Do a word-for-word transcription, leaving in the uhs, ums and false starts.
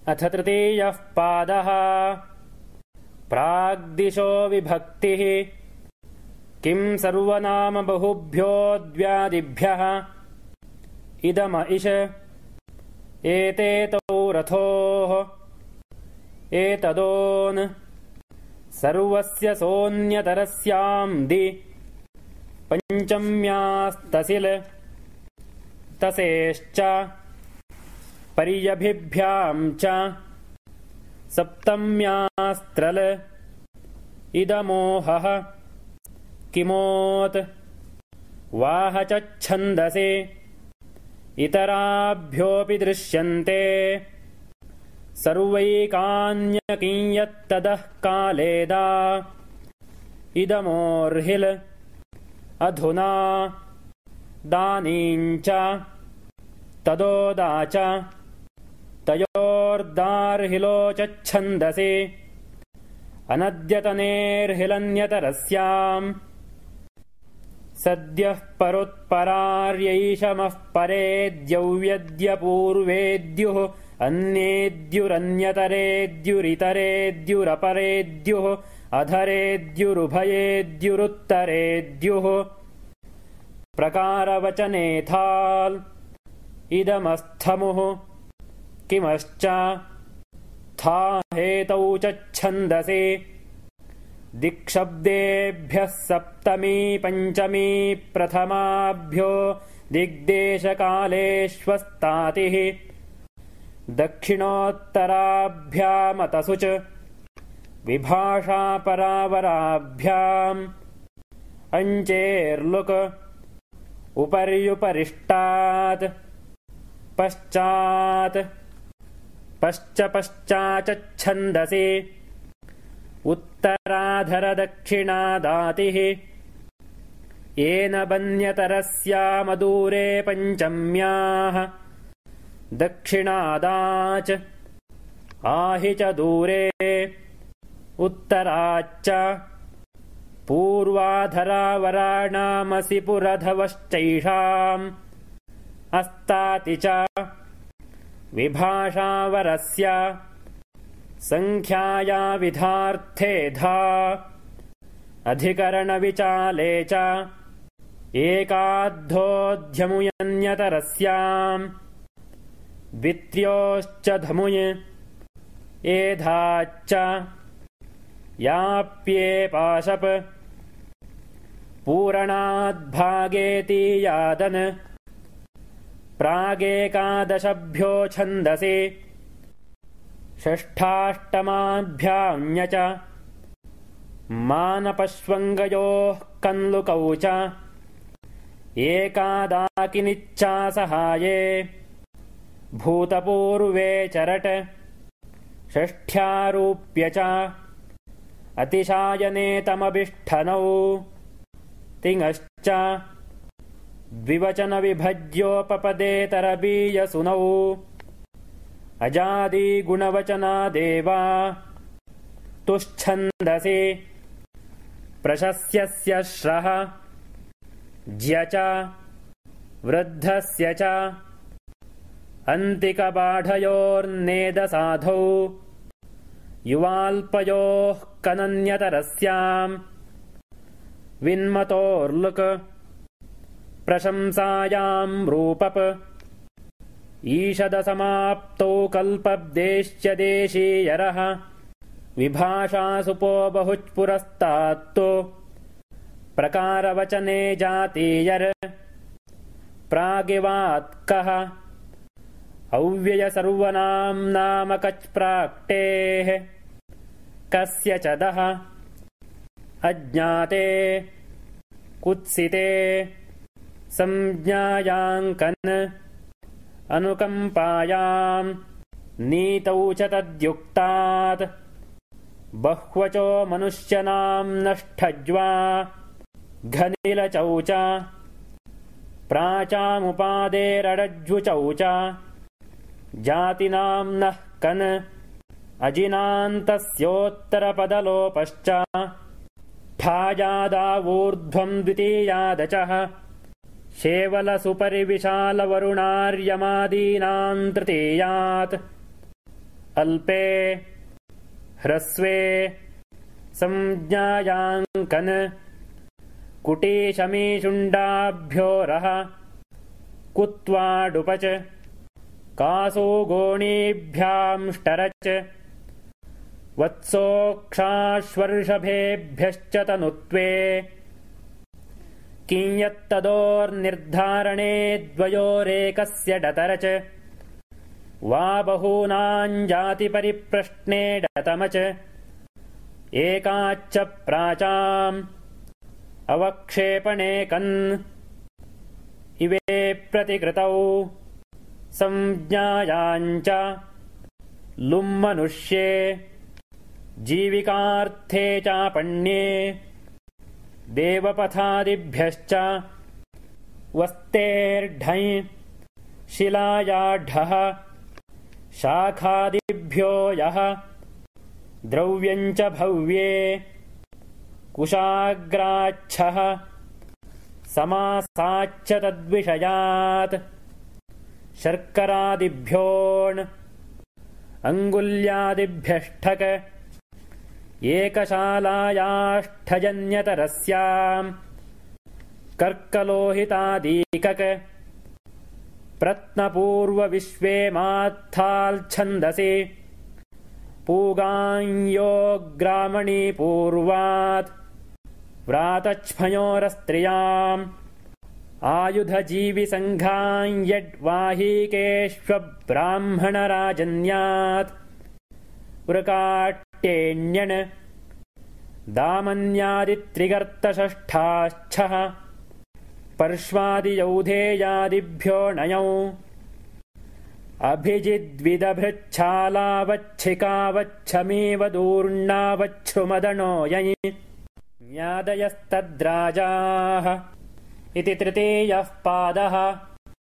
अथ तृतीयः पादः। प्राग्दिशो विभक्तिः। किं सर्वनाम बहुभ्योऽद्व्यादिभ्यः इदम इष एतेतौ रथोः एतदोन् सर्वस्य सोऽन्यतरस्यां दि पञ्चम्यास्तसिल तसेश्च पर्यभिभ्यां च सप्तम्यास्त्रल इदमोहः किमोत् वाह च छन्दसि इतराभ्योऽपि दृश्यन्ते सर्वैकान्यकिंयत्तदः कालेदा इदमोर्हिल अधुना दानीञ्च तदोदा च तयोर्दार्हिलोचच्छन्दसि अनद्यतनेर्हिलन्यतरस्याम् सद्यः परोत्परार्यैषमः परेद्यौव्यद्यपूर्वेद्युः अन्येद्युरन्यतरेद्युरितरेद्युरपरेद्युः अधरेद्युरुभयेद्युरुत्तरेद्युः प्रकारवचनेथाल् इदमस्थमुः किमश्च था हेतौ च छन्दसि दिक्शब्देभ्यः सप्तमी पञ्चमी प्रथमाभ्यो दिग्देशकालेष्वस्तातिः दक्षिणोत्तराभ्यामतसु च विभाषापरावराभ्याम् अञ्चेर्लुक उपर्युपरिष्टात् पश्चात् पश्च पश्चाचच्छन्दसि उत्तराधरदक्षिणादातिः येन बन्यतरस्यामदूरे पञ्चम्याः दक्षिणादाच आहि च दूरे उत्तराच्च पूर्वाधरावराणामसि पुरधवश्चैषाम् अस्ताति च विभाषावरस्य सङ्ख्याया विधार्थे धा अधिकरणविचाले च एकाद्धोऽध्यमुयन्यतरस्याम् द्वित्र्योश्च धमुय एधाच्च याप्येपाशप पूरणाद्भागेतीयादन प्रागेकादशभ्यो छन्दसि षष्ठाष्टमाभ्याम्य च मानपश्वङ्गयोः कन्लुकौ च एकादाकिनिच्चासहाये भूतपूर्वे चरट षष्ठ्यारूप्य च अतिशायनेतमभिष्ठनौ तिङश्च द्विवचनविभज्योपपदेतरबीयसुनौ अजादिगुणवचनादेवा तुच्छन्दसि प्रशस्यस्य श्रः ज्य च वृद्धस्य च अन्तिकबाढयोर्नेदसाधौ युवाल्पयोः कनन्यतरस्याम् विन्मतोर्लुक प्रशंसायाम् रूपप ईषदसमाप्तौ कल्पब्देश्यदेशीयरः विभाषासुपो बहुपुरस्तात्तु प्रकारवचने जातीयर प्रागिवात्कः अव्ययसर्वनाम्नामकच्प्राक्टेः कस्य च दः अज्ञाते कुत्सिते संज्ञायाङ्कन् अनुकम्पायाम् नीतौ च तद्युक्तात् बह्वचो मनुष्यनाम्नष्ठज्वा घनिलचौ च प्राचामुपादेरडज्वुचौ च जातिनाम्नः कन् अजिनान्तस्योत्तरपदलोपश्च ठायादावूर्ध्वम् द्वितीयादचः शेवलसुपरिविशालवरुणार्यमादीनाम् तृतीयात् अल्पे ह्रस्वे संज्ञायाङ्कन् कुटीशमीशुण्डाभ्योरः कुत्वाडुपच कासो गोणीभ्याम्ष्टरच वत्सोक्षाश्वर्षभेभ्यश्च तनुत्वे किंयत्तदोर्निर्धारणे द्वयोरेकस्य डतरच वा बहूनाञ्जातिपरिप्रश्ने डतमच एकाच्च प्राचाम् अवक्षेपणे कन् इवे प्रतिकृतौ संज्ञायाञ्च लुम्मनुष्ये जीविकार्थे चापण्ये देवपथादिभ्यश्च वस्तेर्ढञ् शिलायाढः शाखादिभ्यो यः द्रव्यञ्च भव्ये कुशाग्राच्छः समासाच्च तद्विषयात् शर्करादिभ्योऽण् अङ्गुल्यादिभ्यष्ठक एकशालायाष्ठजन्यतरस्याम् कर्कलोहितादीकक प्रत्नपूर्वविश्वे मात्थाल्छन्दसि पूगाञ्योग्रामणी पूर्वात् व्रातच्छ्मयोरस्त्रियाम् आयुधजीविसङ्घाञ्यड्वाहीकेष्वब्राह्मणराजन्यात् वृकाट्येण्यन् दामन्यादित्रिगर्तषष्ठाच्छः पर्श्वादियौधेयादिभ्यो णयौ अभिजिद्विदभृच्छालावच्छिकावच्छमीव दूर्णावच्छ्रुमदनो यञ् न्यादयस्तद्राजाः इति तृतीयः पादः।